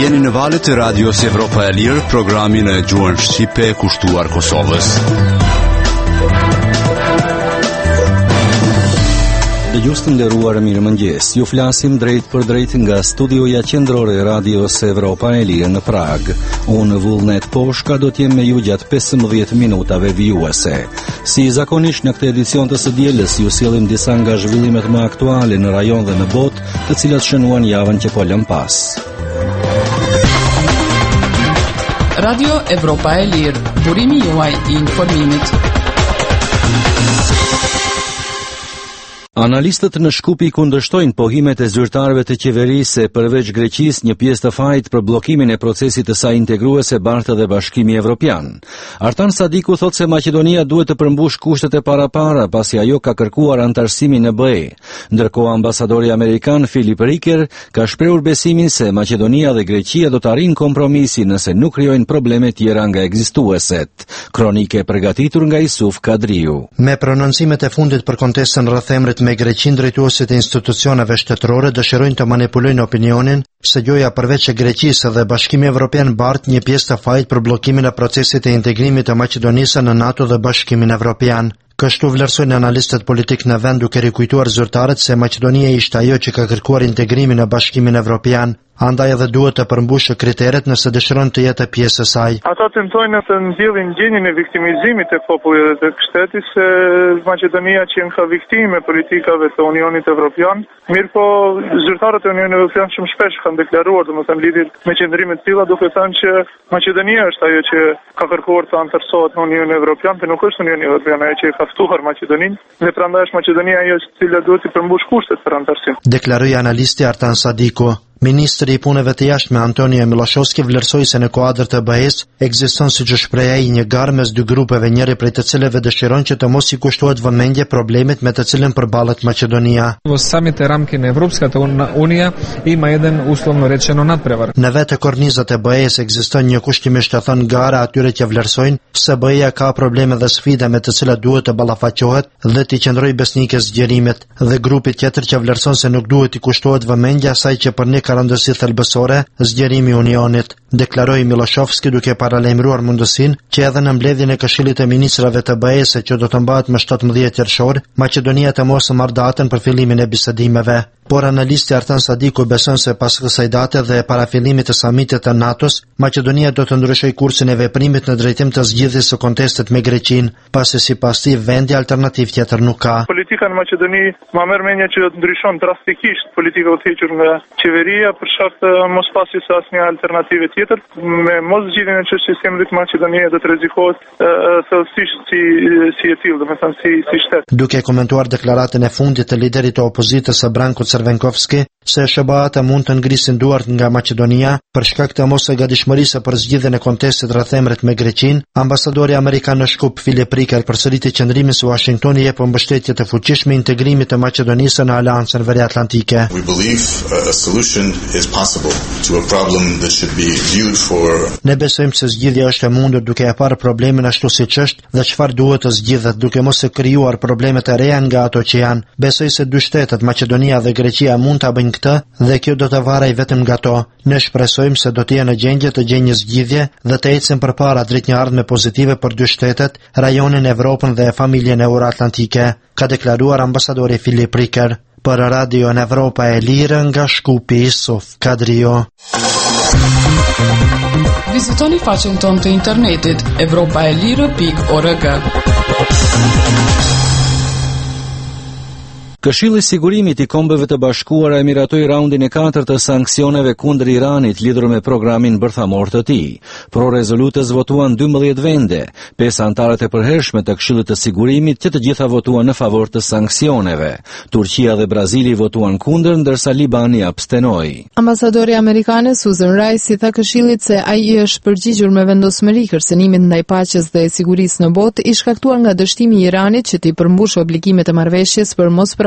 Jeni në valët e radios Evropa e Lirë, programin e gjuhën shqipe kushtuar Kosovës. Dëgjues të nderuar, mirëmëngjes. Ju flasim drejt për drejt nga studioja qendrore e radios Evropa e Lirë në Prag. Unë Vullnet Poshka do t'jem me ju gjatë 15 minutave vijuese. Si zakonisht në këtë edicion të së dielës ju sjellim disa nga zhvillimet më aktuale në rajon dhe në botë, të cilat shënuan javën që po lëm pas. Radio Evropa e Lirë, burimi juaj i informimit. Analistët në Shkupi kundërshtojnë pohimet e zyrtarëve të qeverisë se përveç Greqisë një pjesë të fajit për bllokimin e procesit të saj integruese bartë dhe Bashkimi Evropian. Artan Sadiku thotë se Maqedonia duhet të përmbush kushtet e parapara pasi ajo ka kërkuar antarësimin në BE. Ndërkohë ambasadori amerikan Philip Riker ka shprehur besimin se Maqedonia dhe Greqia do të arrijnë kompromisin nëse nuk krijojnë probleme tjera nga ekzistueset. Kronike përgatitur nga Isuf Kadriu. Me prononcimet e fundit për kontestën rreth emrit me Greqinë, drejtuesit e institucioneve shtetërore dëshirojnë të manipulojnë opinionin se gjoja përveç e Greqisë dhe Bashkimi Evropian bart një pjesë të fajit për bllokimin e procesit e integrimit të Maqedonisë në NATO dhe Bashkimin Evropian. Kështu vlerësojnë analistët politik në vend duke rikujtuar zyrtarët se Maqedonia ishte ajo që ka kërkuar integrimin në Bashkimin Evropian, andaj edhe duhet të përmbushë kriteret nëse dëshiron të jetë pjesë e saj. Ata tentojnë të ndjellin ndjenjën e viktimizimit të popullit dhe të shtetit se Maqedonia që ka viktime politikave të Unionit Evropian, mirë po zyrtarët e Unionit Evropian shumë shpesh kanë deklaruar domethënë lidhje me qendrime të tilla, duke thënë që Maqedonia është ajo që ka kërkuar të antarësohet në Unionin Evropian, por nuk është Unioni Evropian ajo që ka ftuar Maqedoninë, dhe prandaj është Maqedonia ajo e cila duhet të përmbush kushtet për antarësim. Deklaroi analisti Artan Sadiku. Ministri i punëve të jashtme Antonio Miloshovski vlerësoi se në kuadër të BE-s ekziston, siç e shpreh ai, një garë mes dy grupeve, njëri prej të cilëve dëshiron që të mos i kushtohet vëmendje problemit me të cilën përballet Maqedonia. Во самите рамки на Европската унија има еден условно речено надпревар. Në vetë kornizat e BE-s ekziston një kushtimisht të thënë gara atyre që vlerësojnë se BE-ja ka probleme dhe sfida me të cilat duhet të ballafaqohet dhe të qëndrojë besnike zgjerimit, dhe grupi tjetër që vlerëson se nuk duhet i kushtohet vëmendje asaj që për ne ka rëndësi thelbësore zgjerimi i Unionit, deklaroi Miloshovski duke paralajmëruar mundësinë që edhe në mbledhjen e Këshillit të Ministrave të BE-s që do të mbahet më 17 qershor, Maqedonia të mos marrë datën për fillimin e bisedimeve. Por analisti Artan Sadiku beson se pas kësaj date dhe para fillimit të samitit të NATO-s, Maqedonia do të ndryshojë kursin e veprimit në drejtim të zgjidhjes së kontestit me Greqinë, pasi sipas tij vendi alternativ tjetër nuk ka. Politika në Maqedoni ma merr mendje që ndryshon drastikisht politika u hequr nga qeveria për shkak të mos pasjes së asnjë alternative tjetër. Me mos zgjidhjen e çështjes së emrit Maqedonia do të rrezikohet thellësisht si e tillë, domethënë si shtet. Duke komentuar deklaratën e fundit të liderit të opozitës së Branko Crvenkovski se SBA mund të ngrisin duart nga Maqedonia për shkak të mosëgatishmërisë për zgjidhjen e kontestit rreth emrit me Greqinë, ambasadori amerikan në Shkup Philip Riker përsëriti qëndrimin se Washingtoni jep mbështetje të fuqishme integrimit të Maqedonisë në Aleancën Veriatlantike. We believe a solution is possible to a problem that should be viewed for. Ne besojmë se zgjidhja është e mundur duke e parë problemin ashtu siç është dhe çfarë duhet të zgjidhet, duke mos e krijuar probleme të reja nga ato që janë. Besoj se dy shtetet, Maqedonia dhe Greqia, mund ta bëjnë këtë dhe kjo do të varej vetëm nga to. Ne shpresojmë se do të jenë në gjendje të gjejnë një zgjidhje dhe të ecën përpara drejt një ardhme pozitive për dy shtetet, rajonin, Evropën dhe familjen euroatlantike, ka deklaruar ambasadori Philip Riker. Për Radio në Evropa e Lirë nga Shkupi, Isuf Kadrio. Vizitoni faqen tonë të internetit evropaelirë.org. Këshilli i Sigurimit i Kombeve të Bashkuara miratoi raundin e 4 të sanksioneve kundër Iranit lidhur me programin bërthamor të tij. Pro rezolutës votuan 12 vende, 5 antarët e përhershme të Këshillit të Sigurimit, që të gjitha votuan në favor të sanksioneve. Turqia dhe Brazili votuan kundër, ndërsa Libani abstenoi. Ambasadori amerikan Susan Rice i tha Këshillit se ai është përgjigjur me vendosmëri kërcënimit ndaj paqes dhe sigurisë në botë, i shkaktuar nga dështimi i Iranit që t'i përmbushë obligimet e marrëveshjes për mos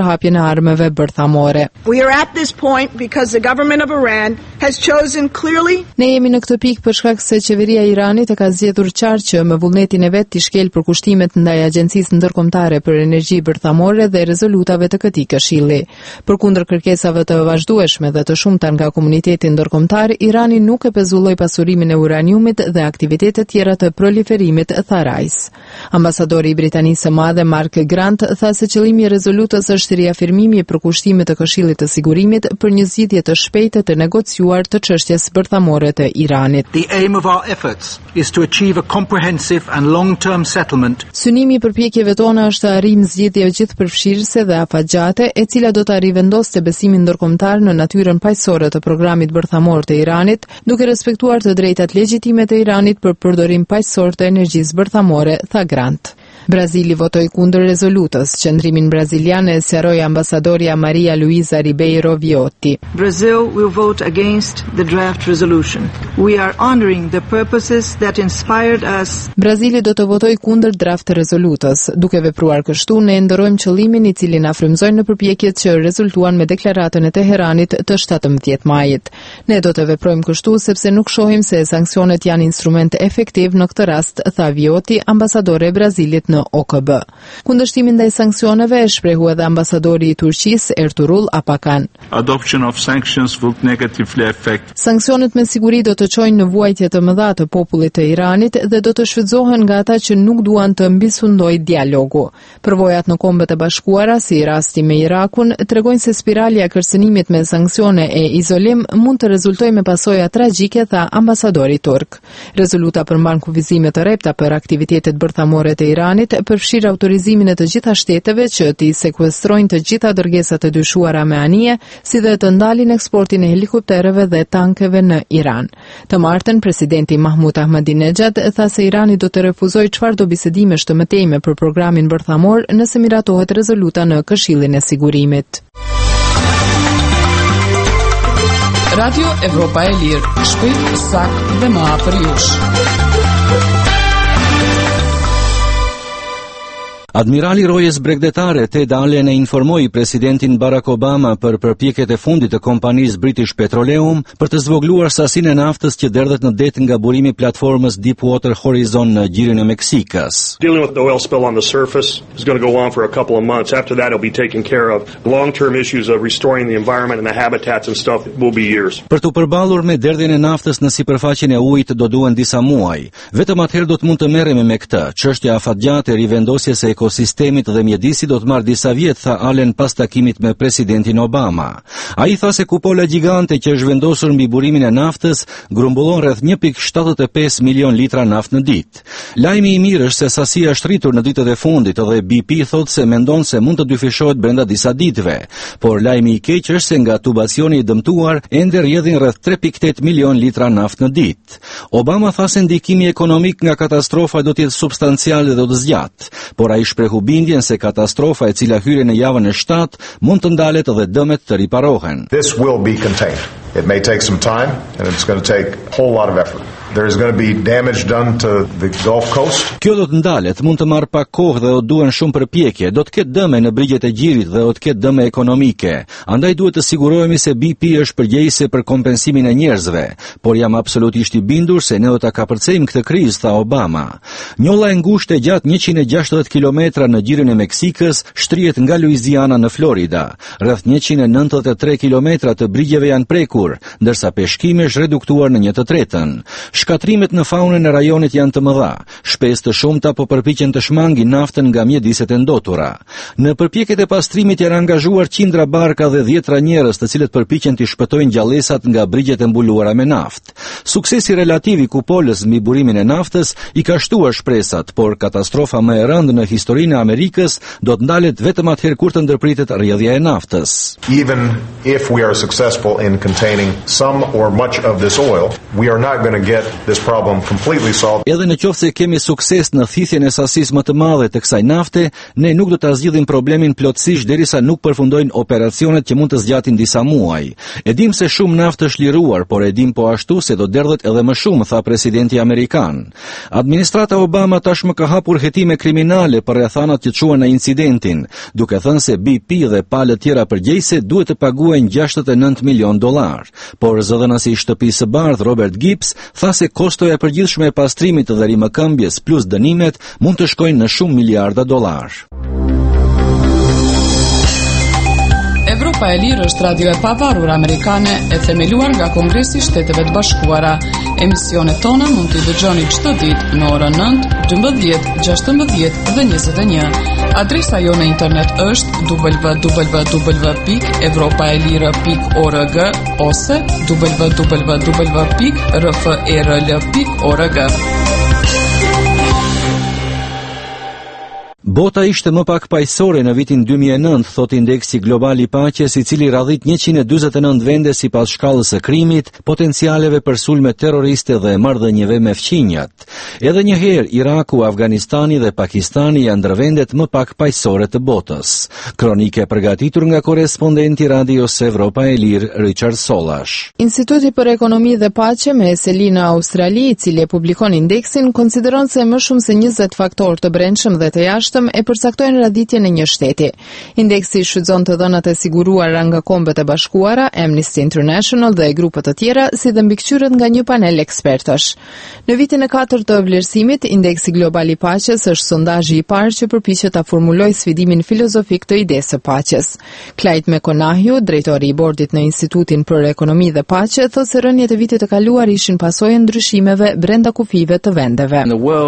përhapjen e armëve bërthamore. We are at this point because the government of Iran has chosen clearly. Ne jemi në këtë pikë për shkak se qeveria e Iranit e ka zgjedhur qartë që me vullnetin e vet të shkel përkushtimet ndaj Agjencisë Ndërkombëtare për Energji Bërthamore dhe rezolutave të këtij këshilli. Përkundër kërkesave të vazhdueshme dhe të shumta nga komuniteti ndërkombëtar, Irani nuk e pezulloi pasurimin e uraniumit dhe aktivitetet tjera të proliferimit, tha Rice. Ambasadori i Britanisë së Madhe Mark Grant tha se qëllimi i rezolutës është riafirmimi i përkushtimit të Këshillit të Sigurimit për një zgjidhje të shpejtë të negociuar të çështjes bërthamore të Iranit. The aim of our efforts is to achieve a comprehensive and long-term settlement. Synimi i përpjekjeve tona është të arrijmë zgjidhje gjithëpërfshirëse dhe afatgjate, e cila do të rivendoste besimin ndërkombëtar në natyrën paqësore të programit bërthamor të Iranit, duke respektuar të drejtat legjitime të Iranit për përdorim paqësor të energjisë bërthamore, tha Grant. Brazili votoi kundër rezolutës. Qendrimin brazilian e sqaroi ambasadorja Maria Luisa Ribeiro Viotti. Brazil will vote against the draft resolution. We are honoring the purposes that inspired us. Brazili do të votojë kundër draft rezolutës. Duke vepruar kështu, ne ndërrojmë qëllimin i cili na frymëzoi në përpjekjet që rezultuan me deklaratën e Teheranit të 17 majit. Ne do të veprojmë kështu sepse nuk shohim se sanksionet janë instrument efektiv në këtë rast, tha Viotti, ambasadore e Brazilit në OKB. Kundërshtimin ndaj sanksioneve e shprehu edhe ambasadori i Turqisë Ertuğrul Apakan. Adoption of sanctions will negatively affect. Sanksionet me siguri do të çojnë në vuajtje të mëdha të popullit të Iranit dhe do të shfrytëzohen nga ata që nuk duan të mbisundojë dialogu. Përvojat në Kombet e Bashkuara, si rasti me Irakun, tregojnë se spirali e kërcënimit me sanksione e izolim mund të rezultojë me pasoja tragjike, tha ambasadori turk. Rezoluta përmban kufizime të rrepta për aktivitetet bërthamore të Iranit, përfshir autorizimin e të gjitha shteteve që t'i sekuestrojnë të gjitha dërgesat e dyshuara me anije, si dhe të ndalin eksportin e helikoptereve dhe tankeve në Iran. Të martën, presidenti Mahmud Ahmadinejad tha se Irani do të refuzojë çfarëdo bisedimesh të mëtejme për programin bërthamor nëse miratohet rezoluta në Këshillin e Sigurimit. Radio Evropa e Lirë, shpejt, saktë dhe më afër jush. Admirali rojës bregdetare Ted Allen e informoi presidentin Barack Obama për përpjekjet e fundit të kompanisë British Petroleum për të zvogluar sasinë e naftës që derdhet në det nga burimi i platformës Deepwater Horizon në gjirin e Meksikës. Dealing with the oil spill on the surface is going to go on for a couple of months. After that it'll be taken care of. Long-term issues of restoring the environment and the habitats and stuff will be years. Për të përballur me derdhjen e naftës në sipërfaqen e ujit do duhen disa muaj. Vetëm atëherë do të mund të merremi me këtë. Çështja afatgjatë e rivendosjes së ekosistemit dhe mjedisi do të marrë disa vjet, tha Allen pas takimit me presidentin Obama. Ai tha se kupola gjigante që është vendosur mbi burimin e naftës grumbullon rreth 1.75 milion litra naftë në ditë. Lajmi i mirë është se sasia është rritur në ditët e fundit dhe BP thotë se mendon se mund të dyfishohet brenda disa ditëve, por lajmi i keq është se nga tubacioni i dëmtuar ende rrjedhin rreth 3.8 milion litra naftë në ditë. Obama tha se ndikimi ekonomik nga katastrofa do të jetë substancial dhe do të zgjatë, por ai shprehu bindjen se katastrofa e cila hyri në javën e 7 mund të ndalet dhe dëmet të riparohen. This will be contained. It may take some time and it's going to take a whole lot of effort. There is going to be damage done to the Gulf Coast. Kjo do të ndalet, mund të marrë pak kohë dhe do duhen shumë përpjekje, do të ketë dëme në brigjet e gjirit dhe do të ketë dëme ekonomike. Andaj duhet të sigurohemi se BP është përgjegjëse për kompensimin e njerëzve, por jam absolutisht i bindur se ne do ta kapërcejmë këtë krizë, tha Obama. Njolla e ngushtë e gjatë 160 kilometra në gjirin e Meksikës shtrihet nga Louisiana në Florida. Rreth 193 kilometra të brigjeve janë prekur, ndërsa peshkimi është reduktuar në 1/3. Shkatrimet në faunën e rajonit janë të mëdha. Shpesë të shumta po përpiqen të shmangin naftën nga mjediset e ndotura. Në përpjekjet e pastrimit janë angazhuar qindra barka dhe 10 njerëz të cilët përpiqen të shpëtojnë gjallësat nga brigjet e mbuluara me naftë. Suksesi relativ i kupolës mbi burimin e naftës i ka shtuar shpresat, por katastrofa më e rëndë në historinë e Amerikës do të ndalet vetëm atëherë kur të ndërpritet rrjedhja e naftës. Even if we are successful in containing some or much of this oil, we are not going to get this problem completely solved. Edhe në qoftë se kemi sukses në thithjen e sasisë më të madhe të kësaj nafte, ne nuk do ta zgjidhim problemin plotësisht derisa nuk përfundojnë operacionet që mund të zgjatin disa muaj. E dim se shumë naftë është liruar, por e dim po ashtu se do derdhet edhe më shumë, tha presidenti amerikan. Administrata Obama tashmë ka hapur hetime kriminale për rrethanat që quhen në incidentin, duke thënë se BP dhe palët tjera përgjegjëse duhet të paguajnë $69 milion. Por zëdhënësi i shtëpisë së bardhë Robert Gibbs tha se kostoja e përgjithshme e pastrimit dhe rimëkëmbjes plus dënimet mund të shkojnë në shumë miliarda dollar. Evropa e Lirë është radio e pavarur amerikane e themeluar nga Kongresi i Shteteve të Bashkuara. Emisionet tona mund t'i dëgjoni çdo ditë në orën 9, 12, 16 dhe 21. Adresa jo në internet është www.evropaelire.org ose www.rferl.org. Bota ishte më pak paqësore në vitin 2009, thot indeksi global i paqes, i cili radhit 149 vende sipas shkallës së krimit, potencialeve për sulme terroriste dhe marrëdhënieve me fqinjat. Edhe një herë Iraku, Afganistani dhe Pakistani janë ndër vendet më pak paqësore të botës. Kronike përgatitur nga korrespondenti Radios Evropa e Lirë Richard Sollash. Instituti për Ekonomi dhe Paqe me seli në Australi, i cili e publikon indeksin, konsideron se më shumë se 20 faktorë të brendshëm dhe të jashtëm e përcaktojnë raditjen e një shteti. Indeksi shfrytëzon të dhënat e siguruara nga Kombet e Bashkuara, Amnesty International dhe grupe të tjera, si dhe mbikëqyrët nga një panel ekspertësh. Në vitin e 4 të vlerësimit, indeksi global i paqes është sondazhi i parë që përpiqet ta formulojë sfidimin filozofik të idesë së paqes. Clyde McConaughey, drejtori i bordit në Institutin për Ekonomi dhe Paqe, thotë se rënjet e vitit të kaluar ishin pasojë ndryshimeve brenda kufive të vendeve.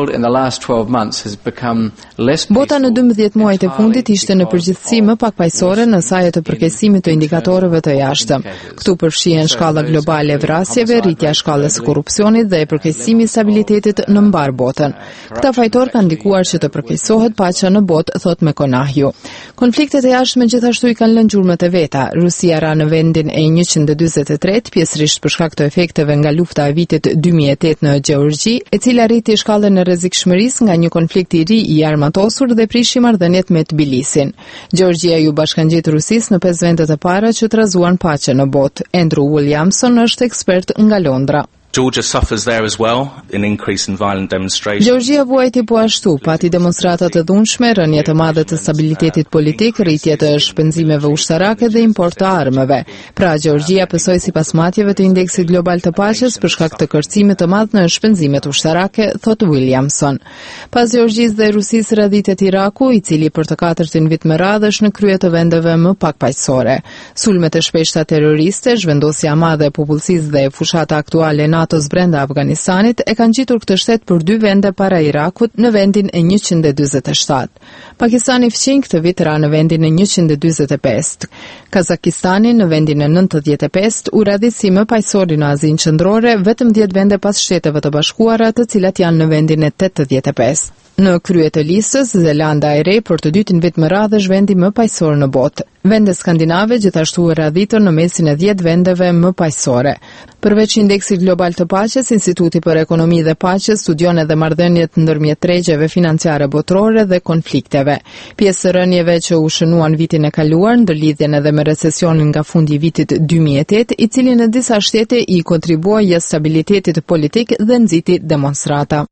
Bota në 12 muajt e fundit ishte në përgjithësi më pak paqësore në sa e të përkeqësimit të indikatorëve të jashtëm. Këtu përfshihen shkalla globale e vrasjeve, rritja e shkallës së korrupsionit dhe e përkeqësimi i stabilitetit në mbar botën. Këta fajtor kanë ndikuar që të përkeqësohet paqja në botë, thot McConaughey. Konfliktet e jashtme gjithashtu i kanë lënë gjurmët e veta. Rusia ra në vendin e 143, pjesërisht për shkak të efekteve nga lufta e vitit 2008 në Gjeorgji, e cila rriti shkallën e rrezikshmërisë nga një konflikt i ri i armatosur dhe prishi marrëdhëniet me Tbilisin. Gjeorgjia ju bashkangjit Rusisë në 5 vendet e para që trazuan paqe në botë. Andrew Williamson është ekspert nga Londra. Georgia suffers there as well, an increase in violent demonstrations. Georgia vuajti po ashtu, pati demonstrata të dhunshme, rënje të madhe të stabilitetit politik, rritje të shpenzimeve ushtarake dhe import të armëve. Pra Georgia pësoi sipas matjeve të indeksit global të paqes për shkak të kërcimit të madh në shpenzimet ushtarake, thot Williamson. Pas Georgjisë dhe Rusisë radhitet Iraku, i cili për të 4-ën vit me radhë është në krye të vendeve më pak paqësore. Sulmet e shpeshta terroriste, zhvendosja e madhe e popullsisë dhe fushata aktuale NATO-s brenda Afganistanit e kanë gjitur këtë shtet për 2 vende para Irakut në vendin e 147. Pakistani fqinj këtë vit ra në vendin e 145. Kazakistani në vendin e 95 u radhit si më paqësor në Azinë Qendrore, vetëm 10 vende pas Shteteve të Bashkuara, të cilat janë në vendin e 85. Në krye të listës, Zelanda e Re për të dytin vit më radhë është vendi më paqësor në botë. Vendet skandinave gjithashtu u radhitën në mesin e 10 vendeve më paqësore. Përveç indeksit global të paqes, Instituti për Ekonomi dhe Paqe studion edhe marrëdhëniet ndërmjet tregjeve financiare botërore dhe konflikteve. Pjesë e rënieve që u shënuan vitin e kaluar ndërlidhjen edhe me recesionin nga fundi i vitit 2008, i cili në disa shtete i kontribuoi jashtë stabilitetit politik dhe nxiti demonstrata.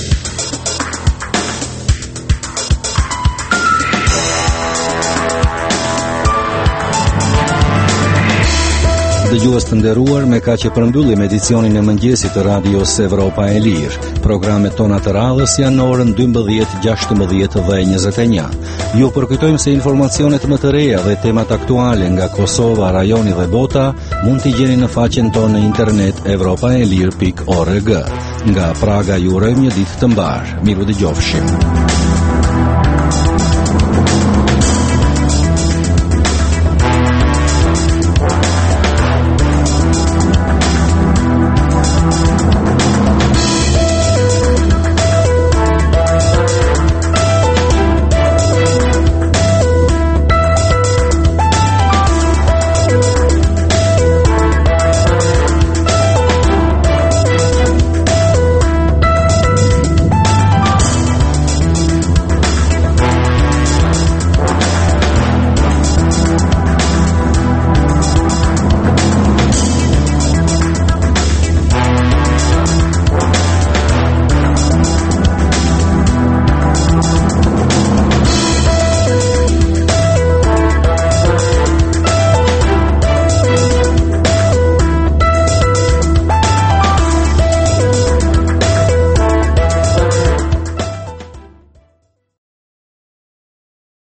Dëgjues të nderuar, me kaq e përmbyllim edicionin e mëngjesit të Radios Evropa e Lirë. Programet tona të radhës janë në orën 12, 16 dhe 21. Ju përkujtojmë se informacionet më të reja dhe temat aktuale nga Kosova, rajoni dhe bota mund t'i gjeni në faqen tonë në internet evropaelir.org. Nga Praga ju urojmë një ditë të mbar. Miru dëgjofshim.